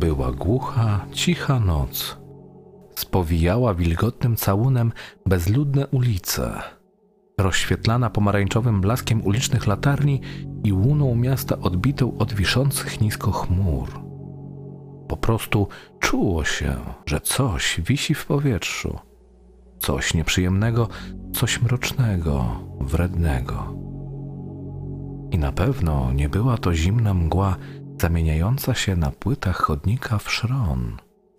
była głucha, cicha noc. Spowijała wilgotnym całunem bezludne ulice, rozświetlana pomarańczowym blaskiem ulicznych latarni i łuną miasta odbitą od wiszących nisko chmur. Po prostu czuło się, że coś wisi w powietrzu. Coś nieprzyjemnego, coś mrocznego, wrednego. I na pewno nie była to zimna mgła zamieniająca się na płytach chodnika w szron.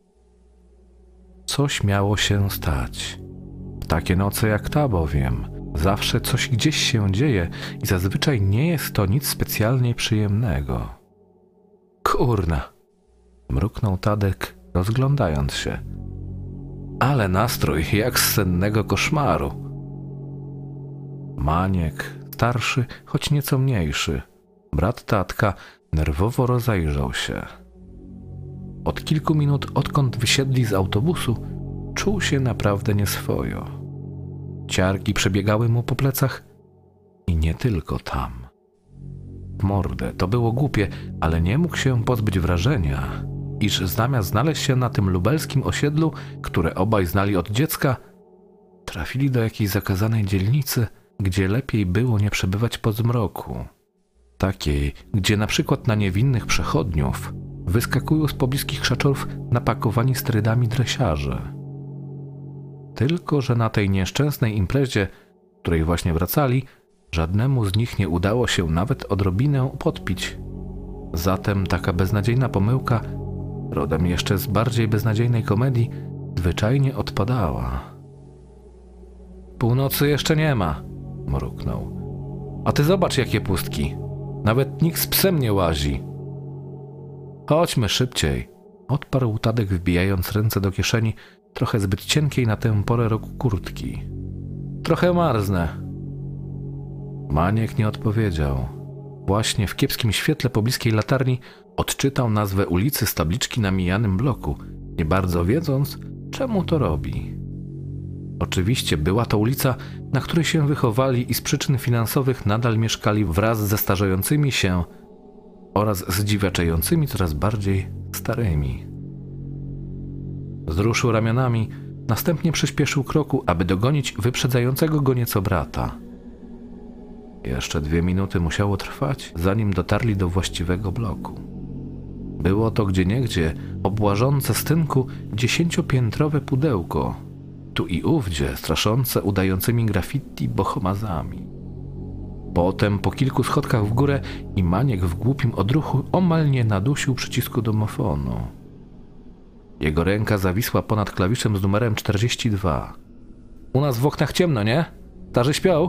Coś miało się stać. W takie noce jak ta bowiem zawsze coś gdzieś się dzieje i zazwyczaj nie jest to nic specjalnie przyjemnego. Kurna! Mruknął Tadek, rozglądając się. Ale nastrój jak z sennego koszmaru. Maniek, starszy, choć nieco mniejszy, brat Tadka, nerwowo rozejrzał się. Od kilku minut, odkąd wysiedli z autobusu, czuł się naprawdę nieswojo. Ciarki przebiegały mu po plecach i nie tylko tam. W mordę, to było głupie, ale nie mógł się pozbyć wrażenia, iż zamiast znaleźć się na tym lubelskim osiedlu, które obaj znali od dziecka, trafili do jakiejś zakazanej dzielnicy, gdzie lepiej było nie przebywać po zmroku. Takiej, gdzie na przykład na niewinnych przechodniów wyskakują z pobliskich krzaczorów napakowani sterydami dresiarze. Tylko że na tej nieszczęsnej imprezie, której właśnie wracali, żadnemu z nich nie udało się nawet odrobinę podpić. Zatem taka beznadziejna pomyłka, rodem jeszcze z bardziej beznadziejnej komedii, zwyczajnie odpadała. Północy jeszcze nie ma, mruknął. A ty zobacz jakie pustki. Nawet nikt z psem nie łazi. Chodźmy szybciej, odparł Tadek, wbijając ręce do kieszeni trochę zbyt cienkiej na tę porę roku kurtki. Trochę marznę. Maniek nie odpowiedział. Właśnie w kiepskim świetle pobliskiej latarni odczytał nazwę ulicy z tabliczki na mijanym bloku, nie bardzo wiedząc, czemu to robi. Oczywiście była to ulica, na której się wychowali i z przyczyn finansowych nadal mieszkali wraz ze starzejącymi się oraz zdziwiaczającymi coraz bardziej starymi. Wzruszył ramionami, następnie przyspieszył kroku, aby dogonić wyprzedzającego go nieco brata. Jeszcze 2 minuty musiało trwać, zanim dotarli do właściwego bloku. Było to gdzieniegdzie obłażące z tynku 10-piętrowe pudełko, tu i ówdzie straszące udającymi graffiti bohomazami. Potem po kilku schodkach w górę i Maniek w głupim odruchu omal nie nadusił przycisku domofonu. Jego ręka zawisła ponad klawiszem z numerem 42. U nas w oknach ciemno, nie? Starzy śpią?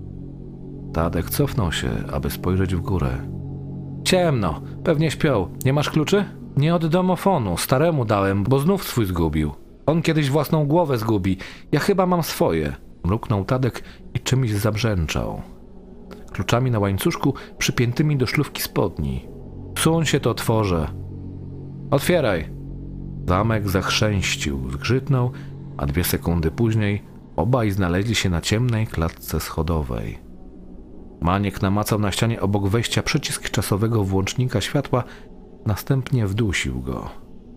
Tadek cofnął się, aby spojrzeć w górę. Ciemno, pewnie śpią. Nie masz kluczy? Nie od domofonu, staremu dałem, bo znów swój zgubił. On kiedyś własną głowę zgubi. Ja chyba mam swoje. Mruknął Tadek i czymś zabrzęczał. Kluczami na łańcuszku przypiętymi do szlufki spodni. Wsuń się, to otworzę. Otwieraj. Zamek zachrzęścił, zgrzytnął, a 2 sekundy później obaj znaleźli się na ciemnej klatce schodowej. Maniek namacał na ścianie obok wejścia przycisk czasowego włącznika światła, następnie wdusił go.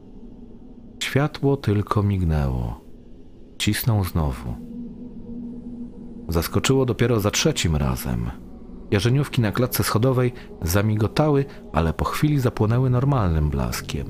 Światło tylko mignęło. Cisnął znowu. Zaskoczyło dopiero za 3. razem. Jarzeniówki na klatce schodowej zamigotały, ale po chwili zapłonęły normalnym blaskiem.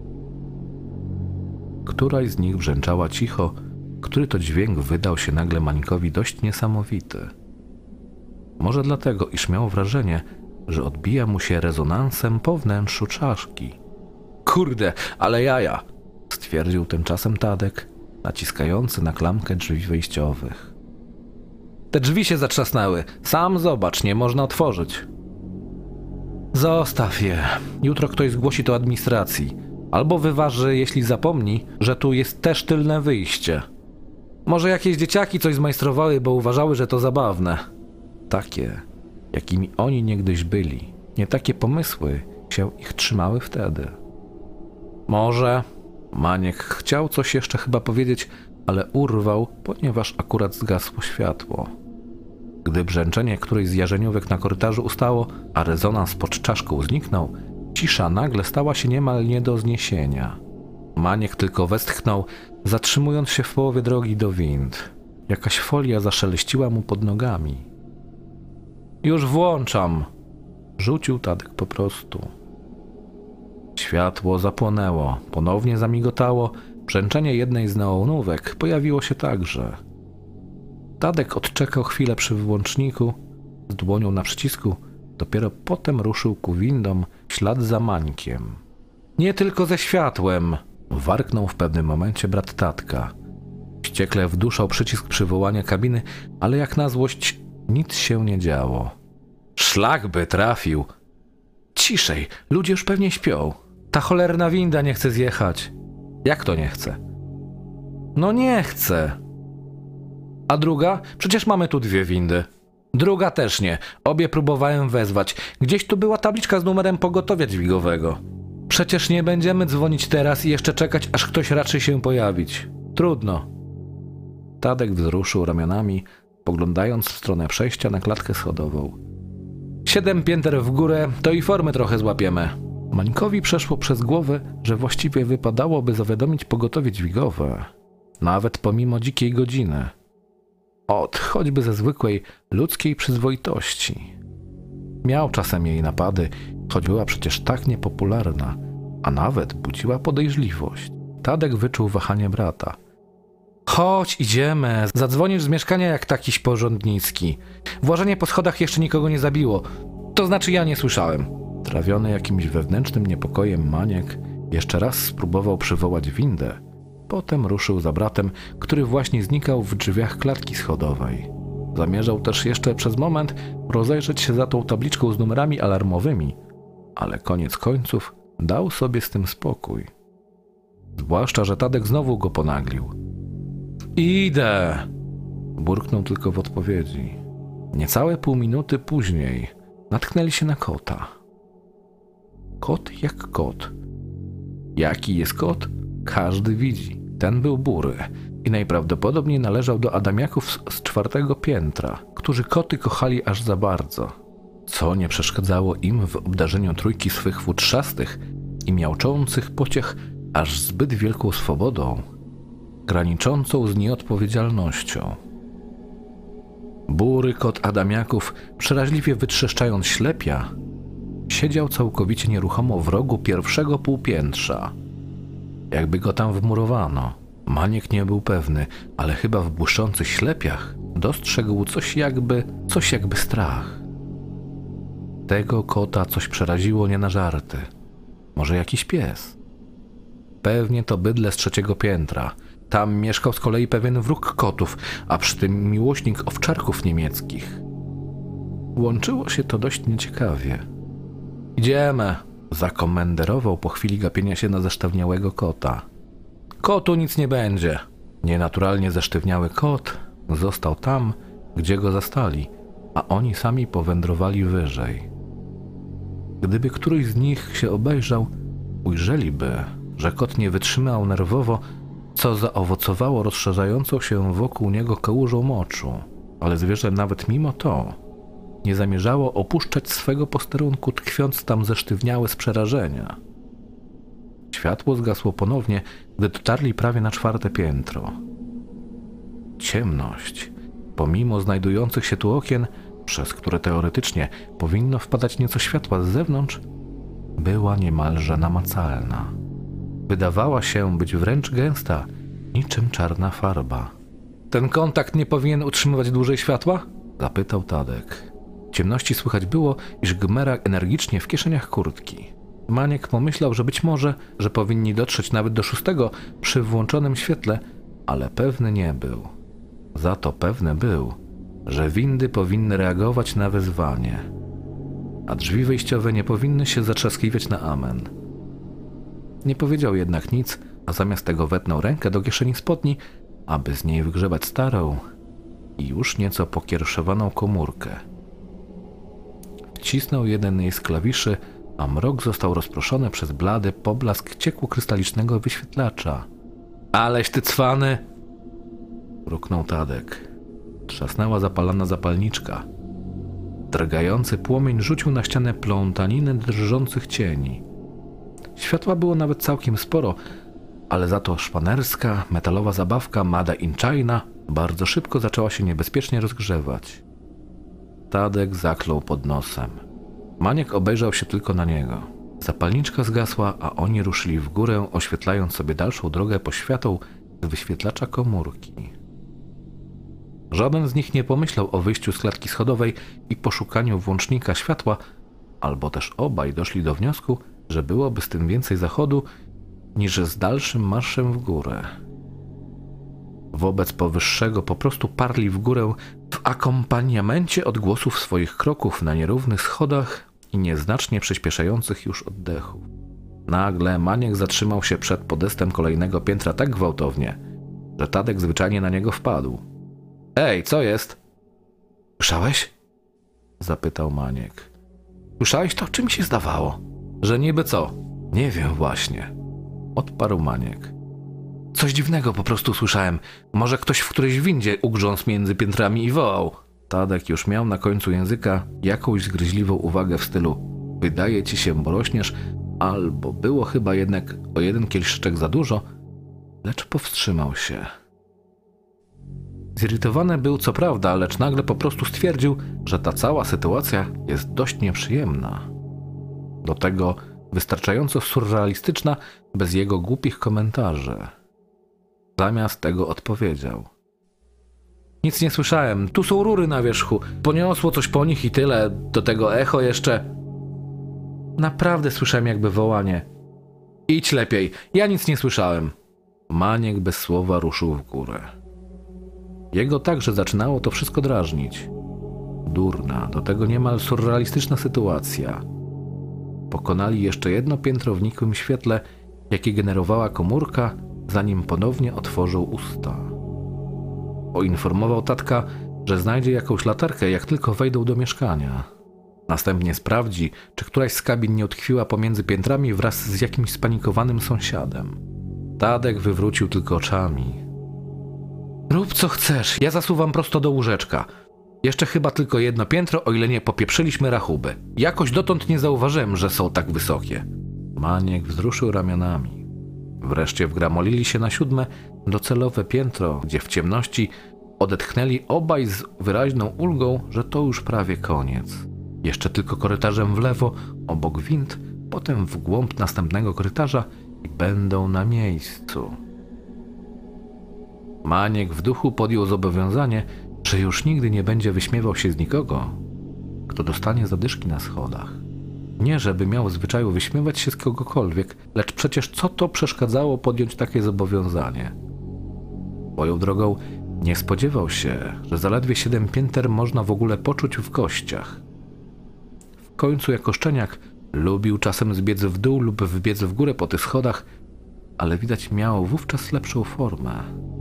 Któraś z nich brzęczała cicho, który to dźwięk wydał się nagle Mańkowi dość niesamowity. Może dlatego, iż miał wrażenie, że odbija mu się rezonansem po wnętrzu czaszki. Kurde, ale jaja! Stwierdził tymczasem Tadek, naciskający na klamkę drzwi wejściowych. Te drzwi się zatrzasnęły. Sam zobacz, nie można otworzyć. Zostaw je. Jutro ktoś zgłosi to administracji. Albo wyważy, jeśli zapomni, że tu jest też tylne wyjście. Może jakieś dzieciaki coś zmajstrowały, bo uważały, że to zabawne. Takie, jakimi oni niegdyś byli. Nie takie pomysły się ich trzymały wtedy. Może... Maniek chciał coś jeszcze chyba powiedzieć, ale urwał, ponieważ akurat zgasło światło. Gdy brzęczenie którejś z jarzeniówek na korytarzu ustało, a rezonans pod czaszką zniknął, Cisza nagle stała się niemal nie do zniesienia. Maniek tylko westchnął, zatrzymując się w połowie drogi do wind. Jakaś folia zaszeleściła mu pod nogami. Już włączam! Rzucił Tadek po prostu. Światło zapłonęło, ponownie zamigotało, brzęczenie jednej z neonówek pojawiło się także. Tadek odczekał chwilę przy włączniku, z dłonią na przycisku, dopiero potem ruszył ku windom w ślad za Mańkiem. Nie tylko ze światłem! Warknął w pewnym momencie brat Tadka. Wściekle wduszał przycisk przywołania kabiny, ale jak na złość nic się nie działo. Szlak by trafił! Ciszej, ludzie już pewnie śpią. Ta cholerna winda nie chce zjechać. Jak to nie chce? No nie chce. A druga? Przecież mamy tu 2 windy. Druga też nie. Obie próbowałem wezwać. Gdzieś tu była tabliczka z numerem pogotowia dźwigowego. Przecież nie będziemy dzwonić teraz i jeszcze czekać, aż ktoś raczy się pojawić. Trudno. Tadek wzruszył ramionami, poglądając w stronę przejścia na klatkę schodową. 7 pięter w górę, to i formy trochę złapiemy. Mańkowi przeszło przez głowę, że właściwie wypadałoby zawiadomić pogotowie dźwigowe, nawet pomimo dzikiej godziny. Choćby ze zwykłej ludzkiej przyzwoitości. Miał czasem jej napady, choć była przecież tak niepopularna, a nawet budziła podejrzliwość. Tadek wyczuł wahanie brata. Chodź, idziemy. Zadzwonisz z mieszkania jak takiś porządnicki. Włażenie po schodach jeszcze nikogo nie zabiło. To znaczy ja nie słyszałem. Trawiony jakimś wewnętrznym niepokojem Maniek jeszcze raz spróbował przywołać windę. Potem ruszył za bratem, który właśnie znikał w drzwiach klatki schodowej. Zamierzał też jeszcze przez moment rozejrzeć się za tą tabliczką z numerami alarmowymi, ale koniec końców dał sobie z tym spokój. Zwłaszcza, że Tadek znowu go ponaglił. Idę! Burknął tylko w odpowiedzi. Niecałe pół minuty później natknęli się na kota. Kot jak kot. Jaki jest kot? Każdy widzi. Ten był bury i najprawdopodobniej należał do Adamiaków z 4. piętra, którzy koty kochali aż za bardzo, co nie przeszkadzało im w obdarzeniu trójki swych futrzastych i miauczących pociech aż zbyt wielką swobodą, graniczącą z nieodpowiedzialnością. Bury kot Adamiaków, przeraźliwie wytrzeszczając ślepia, siedział całkowicie nieruchomo w rogu pierwszego półpiętrza. Jakby go tam wmurowano. Maniek nie był pewny, ale chyba w błyszczących ślepiach dostrzegł coś jakby strach. Tego kota coś przeraziło nie na żarty. Może jakiś pies? Pewnie to bydlę z 3. piętra. Tam mieszkał z kolei pewien wróg kotów, a przy tym miłośnik owczarków niemieckich. Łączyło się to dość nieciekawie. Idziemy, zakomenderował po chwili gapienia się na zesztywniałego kota. Kotu nic nie będzie. Nienaturalnie zesztywniały kot został tam, gdzie go zastali, a oni sami powędrowali wyżej. Gdyby któryś z nich się obejrzał, ujrzeliby, że kot nie wytrzymał nerwowo, co zaowocowało rozszerzającą się wokół niego kałużą moczu, ale zwierzę nawet mimo to nie zamierzało opuszczać swego posterunku, tkwiąc tam zesztywniałe z przerażenia. Światło zgasło ponownie, gdy dotarli prawie na 4. piętro. Ciemność, pomimo znajdujących się tu okien, przez które teoretycznie powinno wpadać nieco światła z zewnątrz, była niemalże namacalna. Wydawała się być wręcz gęsta, niczym czarna farba. Ten kontakt nie powinien utrzymywać dłużej światła? Zapytał Tadek. W ciemności słychać było, iż gmera energicznie w kieszeniach kurtki. Maniek pomyślał, że być może, że powinni dotrzeć nawet do 6. przy włączonym świetle, ale pewny nie był. Za to pewny był, że windy powinny reagować na wezwanie, a drzwi wejściowe nie powinny się zatrzaskiwać na amen. Nie powiedział jednak nic, a zamiast tego wetnął rękę do kieszeni spodni, aby z niej wygrzebać starą i już nieco pokiereszowaną komórkę. Wcisnął jeden jej z klawiszy, a mrok został rozproszony przez blady poblask ciekło-krystalicznego wyświetlacza. Aleś ty cwany! Mruknął Tadek. Trzasnęła zapalana zapalniczka. Drgający płomień rzucił na ścianę plątaninę drżących cieni. Światła było nawet całkiem sporo, ale za to szpanerska, metalowa zabawka Made in China bardzo szybko zaczęła się niebezpiecznie rozgrzewać. Tadek zaklął pod nosem. Maniek obejrzał się tylko na niego. Zapalniczka zgasła, a oni ruszyli w górę, oświetlając sobie dalszą drogę poświatą z wyświetlacza komórki. Żaden z nich nie pomyślał o wyjściu z klatki schodowej i poszukaniu włącznika światła, albo też obaj doszli do wniosku, że byłoby z tym więcej zachodu niż z dalszym marszem w górę. Wobec powyższego po prostu parli w górę w akompaniamencie odgłosów swoich kroków na nierównych schodach i nieznacznie przyspieszających już oddechów. Nagle Maniek zatrzymał się przed podestem kolejnego piętra tak gwałtownie, że Tadek zwyczajnie na niego wpadł. Ej, co jest? Słyszałeś? Zapytał Maniek. Słyszałeś to? Czym się zdawało? Że niby co? Nie wiem właśnie. Odparł Maniek. Coś dziwnego po prostu słyszałem. Może ktoś w którejś windzie ugrzązł między piętrami i wołał. Tadek już miał na końcu języka jakąś zgryźliwą uwagę w stylu wydaje ci się, bo rośniesz, albo było chyba jednak o jeden kieliszeczek za dużo, lecz powstrzymał się. Zirytowany był co prawda, lecz nagle po prostu stwierdził, że ta cała sytuacja jest dość nieprzyjemna. Do tego wystarczająco surrealistyczna bez jego głupich komentarzy. Zamiast tego odpowiedział. Nic nie słyszałem, tu są rury na wierzchu, poniosło coś po nich i tyle, do tego echo jeszcze. Naprawdę słyszałem jakby wołanie. Idź lepiej, ja nic nie słyszałem. Maniek bez słowa ruszył w górę. Jego także zaczynało to wszystko drażnić. Durna, do tego niemal surrealistyczna sytuacja. Pokonali jeszcze jedno piętro w nikłym świetle, jakie generowała komórka, zanim ponownie otworzył usta. Poinformował tatka, że znajdzie jakąś latarkę, jak tylko wejdą do mieszkania. Następnie sprawdzi, czy któraś z kabin nie utkwiła pomiędzy piętrami wraz z jakimś spanikowanym sąsiadem. Tadek wywrócił tylko oczami. Rób co chcesz, ja zasuwam prosto do łóżeczka. Jeszcze chyba tylko jedno piętro, o ile nie popieprzyliśmy rachuby. Jakoś dotąd nie zauważyłem, że są tak wysokie. Maniek wzruszył ramionami. Wreszcie wgramolili się na 7. docelowe piętro, gdzie w ciemności odetchnęli obaj z wyraźną ulgą, że to już prawie koniec. Jeszcze tylko korytarzem w lewo, obok wind, potem w głąb następnego korytarza i będą na miejscu. Maniek w duchu podjął zobowiązanie, że już nigdy nie będzie wyśmiewał się z nikogo, kto dostanie zadyszki na schodach. Nie, żeby miał w zwyczaju wyśmiewać się z kogokolwiek, lecz przecież co to przeszkadzało podjąć takie zobowiązanie? Swoją drogą nie spodziewał się, że zaledwie 7 pięter można w ogóle poczuć w kościach. W końcu jako szczeniak lubił czasem zbiec w dół lub wbiec w górę po tych schodach, ale widać miał wówczas lepszą formę.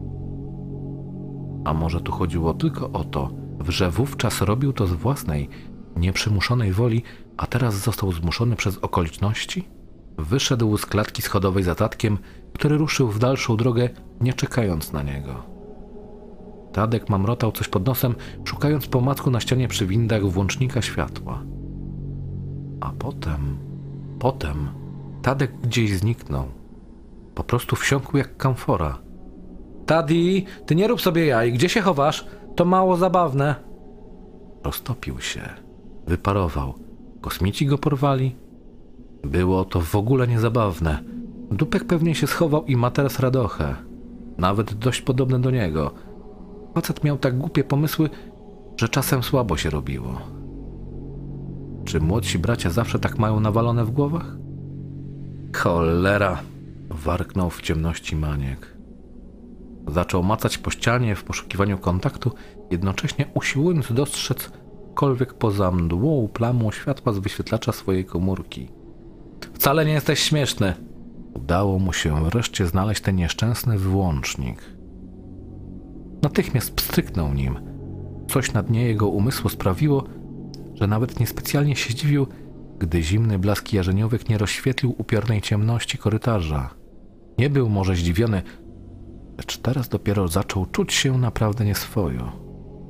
A może tu chodziło tylko o to, że wówczas robił to z własnej, nieprzymuszonej woli, a teraz został zmuszony przez okoliczności? Wyszedł z klatki schodowej za tatkiem, który ruszył w dalszą drogę, nie czekając na niego. Tadek mamrotał coś pod nosem, szukając po omacku na ścianie przy windach włącznika światła. A potem Tadek gdzieś zniknął. Po prostu wsiąkł jak kamfora. Taddy, ty nie rób sobie jaj, gdzie się chowasz? To mało zabawne. Roztopił się, wyparował. Kosmici go porwali? Było to w ogóle niezabawne. Dupek pewnie się schował i ma teraz radochę. Nawet dość podobne do niego. Facet miał tak głupie pomysły, że czasem słabo się robiło. Czy młodsi bracia zawsze tak mają nawalone w głowach? Cholera! Warknął w ciemności Maniek. Zaczął macać po ścianie w poszukiwaniu kontaktu, jednocześnie usiłując dostrzec kolwiek poza mdłą plamą światła z wyświetlacza swojej komórki. Wcale nie jesteś śmieszny! Udało mu się wreszcie znaleźć ten nieszczęsny wyłącznik. Natychmiast pstryknął nim. Coś na dnie jego umysłu sprawiło, że nawet niespecjalnie się zdziwił, gdy zimny blask jarzeniówek nie rozświetlił upiornej ciemności korytarza. Nie był może zdziwiony, lecz teraz dopiero zaczął czuć się naprawdę nieswojo.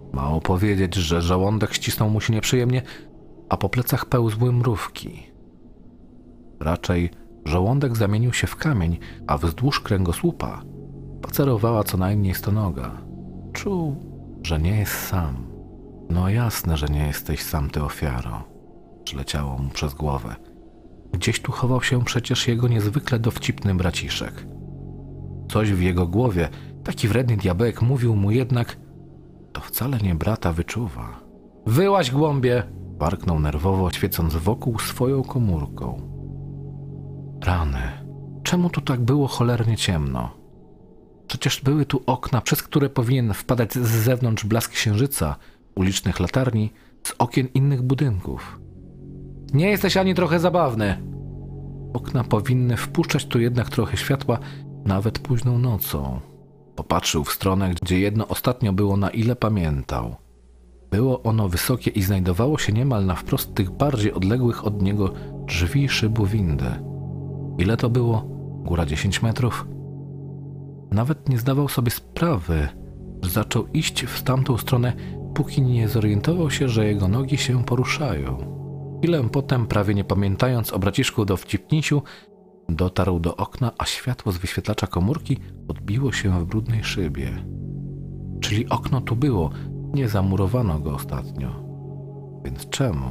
Mało powiedzieć, że żołądek ścisnął mu się nieprzyjemnie, a po plecach pełzły mrówki. Raczej żołądek zamienił się w kamień, a wzdłuż kręgosłupa pacerowała co najmniej stonoga. Czuł, że nie jest sam. No jasne, że nie jesteś sam, ty ofiaro. Przyleciało mu przez głowę. Gdzieś tu chował się przecież jego niezwykle dowcipny braciszek. Coś w jego głowie, taki wredny diabełek mówił mu jednak, to wcale nie brata wyczuwa. Wyłaź, głąbie! Warknął nerwowo, świecąc wokół swoją komórką. Rany. Czemu tu tak było cholernie ciemno? Przecież były tu okna, przez które powinien wpadać z zewnątrz blask księżyca, ulicznych latarni, z okien innych budynków. Nie jesteś ani trochę zabawny. Okna powinny wpuszczać tu jednak trochę światła, nawet późną nocą. Popatrzył w stronę, gdzie jedno ostatnio było, na ile pamiętał. Było ono wysokie i znajdowało się niemal na wprost tych bardziej odległych od niego drzwi szybu windy. Ile to było? Góra 10 metrów? Nawet nie zdawał sobie sprawy, że zaczął iść w tamtą stronę, póki nie zorientował się, że jego nogi się poruszają. Chwilę potem, prawie nie pamiętając o braciszku dowcipnisiu, dotarł do okna, a światło z wyświetlacza komórki odbiło się w brudnej szybie. Czyli okno tu było, nie zamurowano go ostatnio. Więc czemu?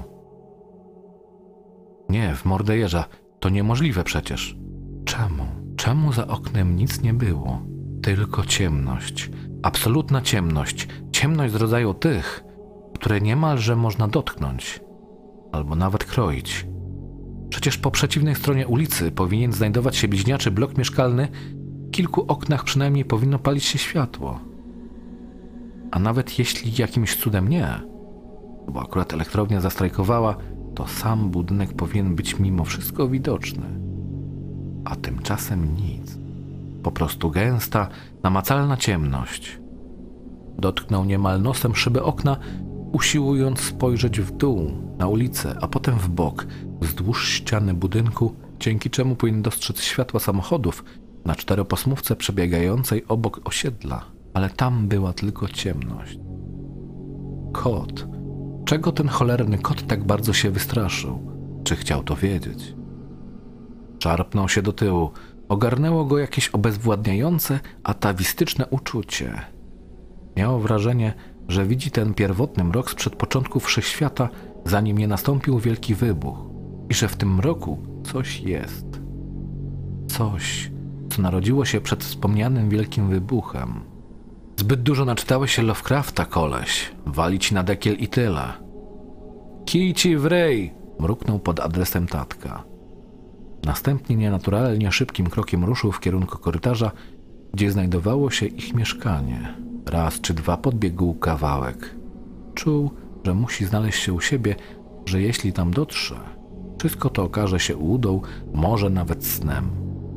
Nie, w mordę jeża, to niemożliwe przecież. Czemu? Czemu za oknem nic nie było? Tylko ciemność. Absolutna ciemność. Ciemność z rodzaju tych, które niemalże można dotknąć. Albo nawet kroić. Przecież po przeciwnej stronie ulicy powinien znajdować się bliźniaczy blok mieszkalny. W kilku oknach przynajmniej powinno palić się światło. A nawet jeśli jakimś cudem nie, bo akurat elektrownia zastrajkowała, to sam budynek powinien być mimo wszystko widoczny. A tymczasem nic. Po prostu gęsta, namacalna ciemność. Dotknął niemal nosem szybę okna, usiłując spojrzeć w dół, na ulicę, a potem w bok, wzdłuż ściany budynku, dzięki czemu powinien dostrzec światła samochodów na czteropasmówce przebiegającej obok osiedla, ale tam była tylko ciemność. Kot. Czego ten cholerny kot tak bardzo się wystraszył? Czy chciał to wiedzieć? Szarpnął się do tyłu. Ogarnęło go jakieś obezwładniające, atawistyczne uczucie. Miał wrażenie, że widzi ten pierwotny mrok sprzed początków wszechświata, zanim nie nastąpił wielki wybuch. I że w tym mroku coś jest. Coś, co narodziło się przed wspomnianym wielkim wybuchem. Zbyt dużo naczytałeś się Lovecrafta, koleś. Wali ci na dekiel i tyle. Kij ci w ryj! Mruknął pod adresem tatka. Następnie nienaturalnie szybkim krokiem ruszył w kierunku korytarza, gdzie znajdowało się ich mieszkanie. Raz czy dwa podbiegł kawałek. Czuł, że musi znaleźć się u siebie, że jeśli tam dotrze, wszystko to okaże się ułudą, może nawet snem.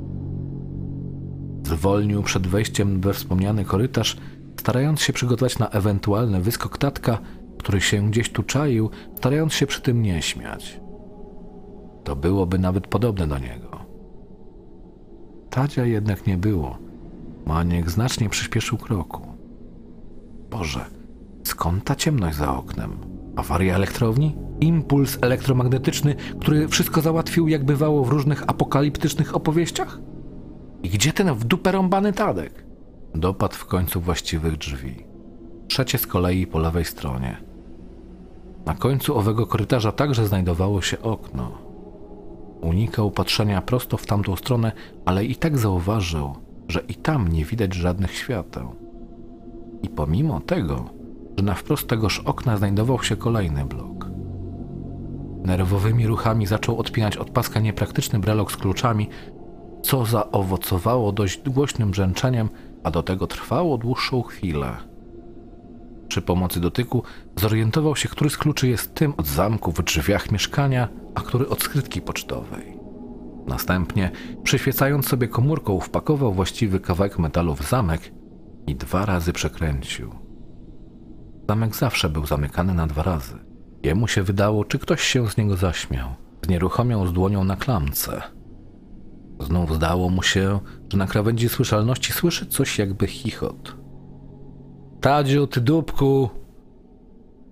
Zwolnił przed wejściem we wspomniany korytarz, starając się przygotować na ewentualny wyskok tatka, który się gdzieś tu czaił, starając się przy tym nie śmiać. To byłoby nawet podobne do niego. Tadzia jednak nie było. Maniek znacznie przyspieszył kroku. Boże, skąd ta ciemność za oknem? Awaria elektrowni? Impuls elektromagnetyczny, który wszystko załatwił, jak bywało w różnych apokaliptycznych opowieściach? I gdzie ten w dupę rąbany Tadek? Dopadł w końcu właściwych drzwi. Trzecie z kolei po lewej stronie. Na końcu owego korytarza także znajdowało się okno. Unikał patrzenia prosto w tamtą stronę, ale i tak zauważył, że i tam nie widać żadnych świateł. I pomimo tego, że na wprost tegoż okna znajdował się kolejny blok. Nerwowymi ruchami zaczął odpinać od paska niepraktyczny brelok z kluczami, co zaowocowało dość głośnym brzęczeniem, a do tego trwało dłuższą chwilę. Przy pomocy dotyku zorientował się, który z kluczy jest tym od zamku w drzwiach mieszkania, a który od skrytki pocztowej. Następnie, przyświecając sobie komórką, wpakował właściwy kawałek metalu w zamek i 2 razy przekręcił. Zamek zawsze był zamykany na 2 razy. Jemu się wydało, czy ktoś się z niego zaśmiał. Znieruchomiał z dłonią na klamce. Znów zdało mu się, że na krawędzi słyszalności słyszy coś jakby chichot. Tadziu, ty dupku!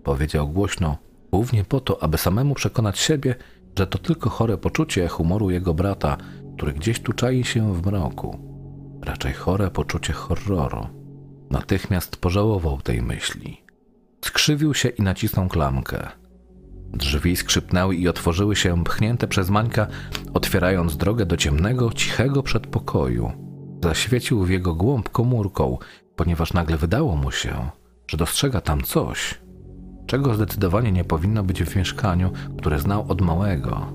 powiedział głośno, głównie po to, aby samemu przekonać siebie, że to tylko chore poczucie humoru jego brata, który gdzieś tu czai się w mroku. Raczej chore poczucie horroru. Natychmiast pożałował tej myśli. Skrzywił się i nacisnął klamkę. Drzwi skrzypnęły i otworzyły się, pchnięte przez Mańka, otwierając drogę do ciemnego, cichego przedpokoju. Zaświecił w jego głąb komórką, ponieważ nagle wydało mu się, że dostrzega tam coś, czego zdecydowanie nie powinno być w mieszkaniu, które znał od małego.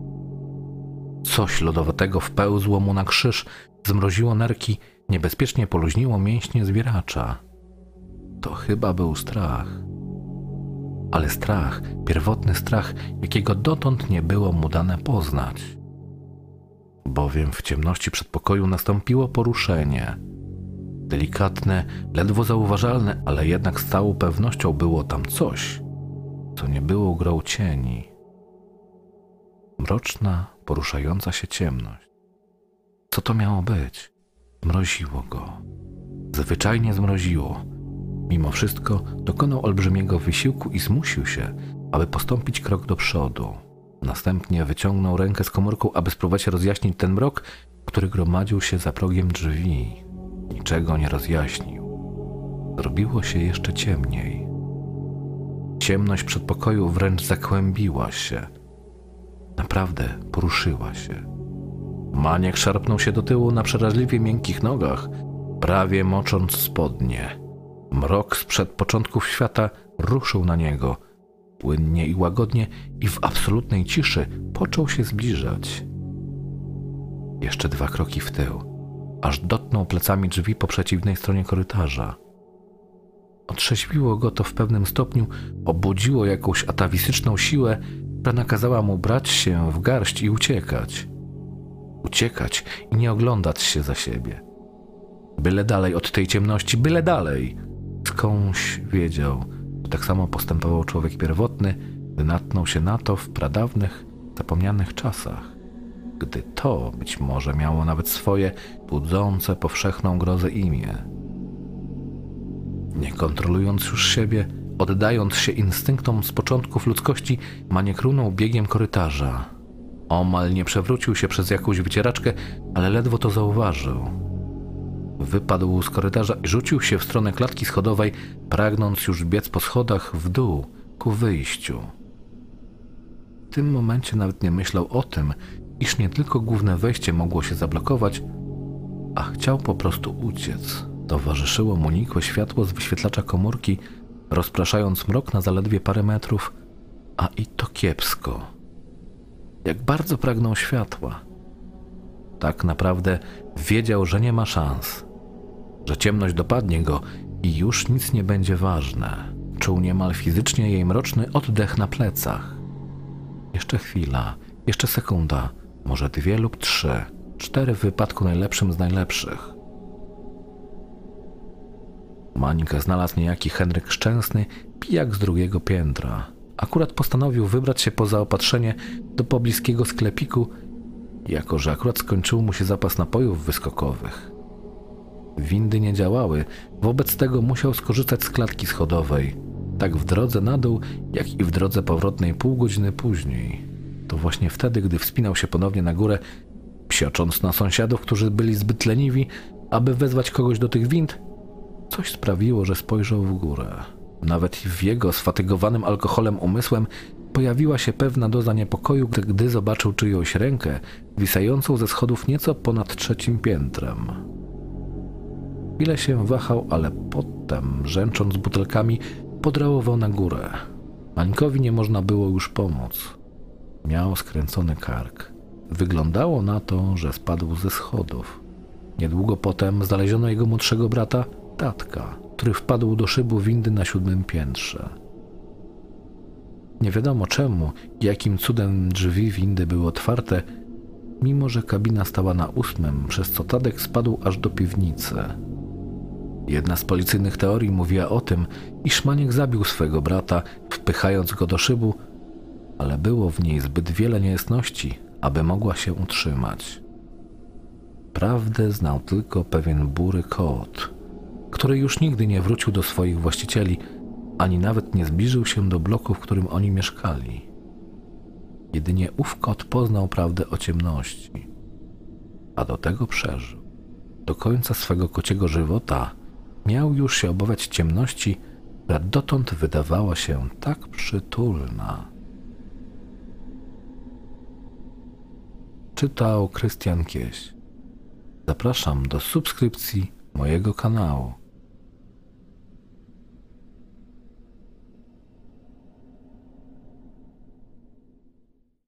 Coś lodowatego wpełzło mu na krzyż, zmroziło nerki, niebezpiecznie poluźniło mięśnie zwieracza. To chyba był strach. Ale strach, pierwotny strach, jakiego dotąd nie było mu dane poznać. Bowiem w ciemności przedpokoju nastąpiło poruszenie. Delikatne, ledwo zauważalne, ale jednak z całą pewnością było tam coś, co nie było grą cieni. Mroczna, poruszająca się ciemność. Co to miało być? Zmroziło go. Zwyczajnie zmroziło. Mimo wszystko dokonał olbrzymiego wysiłku i zmusił się, aby postąpić krok do przodu. Następnie wyciągnął rękę z komórką, aby spróbować rozjaśnić ten mrok, który gromadził się za progiem drzwi. Niczego nie rozjaśnił. Zrobiło się jeszcze ciemniej. Ciemność przedpokoju wręcz zakłębiła się. Naprawdę poruszyła się. Maniek szarpnął się do tyłu na przeraźliwie miękkich nogach, prawie mocząc spodnie. Mrok sprzed początków świata ruszył na niego. Płynnie i łagodnie i w absolutnej ciszy począł się zbliżać. Jeszcze 2 kroki w tył, aż dotknął plecami drzwi po przeciwnej stronie korytarza. Otrzeźwiło go to w pewnym stopniu, obudziło jakąś atawistyczną siłę, która nakazała mu brać się w garść i uciekać. Uciekać i nie oglądać się za siebie. Byle dalej od tej ciemności, byle dalej. Skądś wiedział, że tak samo postępował człowiek pierwotny, gdy natknął się na to w pradawnych, zapomnianych czasach. Gdy to być może miało nawet swoje budzące powszechną grozę imię. Nie kontrolując już siebie, oddając się instynktom z początków ludzkości, Maniek runął biegiem korytarza. Omal nie przewrócił się przez jakąś wycieraczkę, ale ledwo to zauważył. Wypadł z korytarza i rzucił się w stronę klatki schodowej, pragnąc już biec po schodach w dół, ku wyjściu. W tym momencie nawet nie myślał o tym, iż nie tylko główne wejście mogło się zablokować, a chciał po prostu uciec. Towarzyszyło mu nikłe światło z wyświetlacza komórki, rozpraszając mrok na zaledwie parę metrów, a i to kiepsko. Jak bardzo pragnął światła. Tak naprawdę wiedział, że nie ma szans, że ciemność dopadnie go i już nic nie będzie ważne. Czuł niemal fizycznie jej mroczny oddech na plecach. Jeszcze chwila, jeszcze sekunda, może 2 lub 3, 4 w wypadku najlepszym z najlepszych. Mańka znalazł niejaki Henryk Szczęsny, pijak z 2. piętra. Akurat postanowił wybrać się po zaopatrzenie do pobliskiego sklepiku, jako że akurat skończył mu się zapas napojów wyskokowych. Windy nie działały, wobec tego musiał skorzystać z klatki schodowej, tak w drodze na dół, jak i w drodze powrotnej pół godziny później. To właśnie wtedy, gdy wspinał się ponownie na górę, psiocząc na sąsiadów, którzy byli zbyt leniwi, aby wezwać kogoś do tych wind, coś sprawiło, że spojrzał w górę. Nawet w jego sfatygowanym alkoholem umysłem pojawiła się pewna doza niepokoju, gdy zobaczył czyjąś rękę wisającą ze schodów nieco ponad 3. piętrem. Chwilę się wahał, ale potem, rzęcząc butelkami, podrałował na górę. Mańkowi nie można było już pomóc. Miał skręcony kark. Wyglądało na to, że spadł ze schodów. Niedługo potem znaleziono jego młodszego brata, Tatka, który wpadł do szybu windy na 7. piętrze. Nie wiadomo czemu i jakim cudem drzwi windy były otwarte, mimo że kabina stała na 8, przez co Tadek spadł aż do piwnicy. Jedna z policyjnych teorii mówiła o tym, iż Maniek zabił swego brata, wpychając go do szybu, ale było w niej zbyt wiele niejasności, aby mogła się utrzymać. Prawdę znał tylko pewien bury kot, który już nigdy nie wrócił do swoich właścicieli, ani nawet nie zbliżył się do bloku, w którym oni mieszkali. Jedynie ów kot poznał prawdę o ciemności, a do tego przeżył. Do końca swego kociego żywota miał już się obawiać ciemności, która dotąd wydawała się tak przytulna. Czytał Krystian Kieś. Zapraszam do subskrypcji mojego kanału.